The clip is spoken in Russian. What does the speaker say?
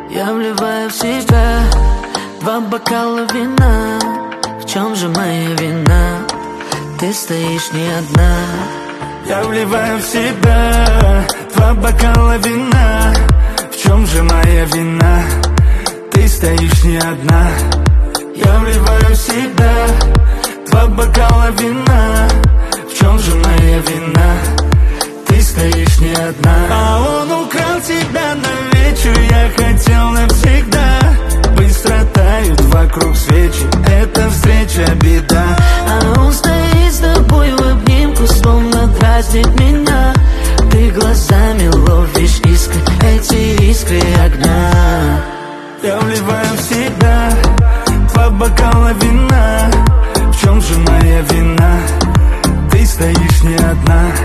Я вливаю в себя 2 бокала вина. В чем же моя вина? Ты стоишь не одна. Я вливаю в себя 2 бокала вина. В чем же моя вина? Ты стоишь не одна. Я вливаю в себя 2 бокала вина. В чем же моя вина? Ты стоишь не одна. А он украл тебя на вечер, я хотел навсегда. Быстро тают вокруг свечи, эта встреча беда. А он стоит с тобой в обнимку, словно дразнит меня. Ты глазами ловишь искры, эти искры огня. Я вливаю в себя 2 бокала вина. В чем же моя вина? Ты стоишь не одна.